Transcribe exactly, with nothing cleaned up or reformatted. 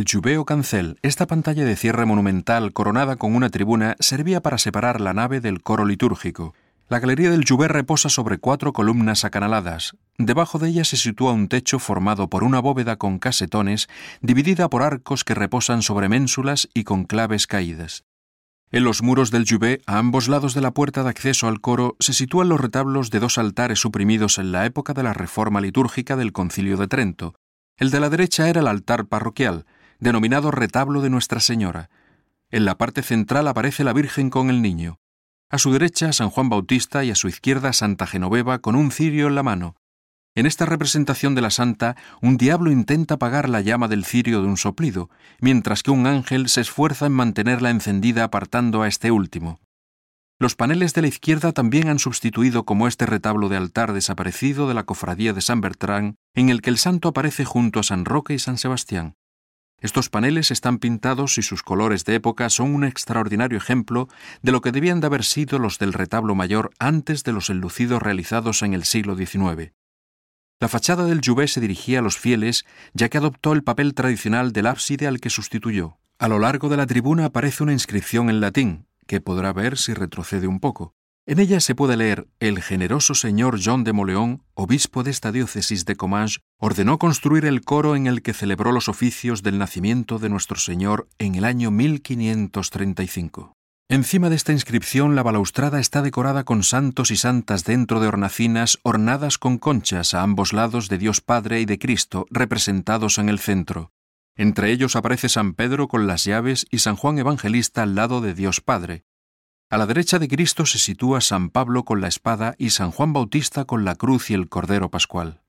El Juvet o cancel, esta pantalla de cierre monumental coronada con una tribuna, servía para separar la nave del coro litúrgico. La galería del Juvet reposa sobre cuatro columnas acanaladas. Debajo de ella se sitúa un techo formado por una bóveda con casetones, dividida por arcos que reposan sobre ménsulas y con claves caídas. En los muros del Juvet, a ambos lados de la puerta de acceso al coro, se sitúan los retablos de dos altares suprimidos en la época de la reforma litúrgica del Concilio de Trento. El de la derecha era el altar parroquial, denominado retablo de Nuestra Señora. En la parte central aparece la Virgen con el Niño. A su derecha San Juan Bautista y a su izquierda Santa Genoveva con un cirio en la mano. En esta representación de la Santa, un diablo intenta apagar la llama del cirio de un soplido, mientras que un ángel se esfuerza en mantenerla encendida apartando a este último. Los paneles de la izquierda también han sustituido como este retablo de altar desaparecido de la cofradía de San Bertrán, en el que el santo aparece junto a San Roque y San Sebastián. Estos paneles están pintados y sus colores de época son un extraordinario ejemplo de lo que debían de haber sido los del retablo mayor antes de los enlucidos realizados en el siglo diecinueve. La fachada del Juvet se dirigía a los fieles, ya que adoptó el papel tradicional del ábside al que sustituyó. A lo largo de la tribuna aparece una inscripción en latín, que podrá ver si retrocede un poco. En ella se puede leer: el generoso señor John de Moleón, obispo de esta diócesis de Comminges, ordenó construir el coro en el que celebró los oficios del nacimiento de nuestro Señor en el año mil quinientos treinta y cinco. Encima de esta inscripción la balaustrada está decorada con santos y santas dentro de hornacinas ornadas con conchas a ambos lados de Dios Padre y de Cristo, representados en el centro. Entre ellos aparece San Pedro con las llaves y San Juan Evangelista al lado de Dios Padre. A la derecha de Cristo se sitúa San Pablo con la espada y San Juan Bautista con la cruz y el Cordero Pascual.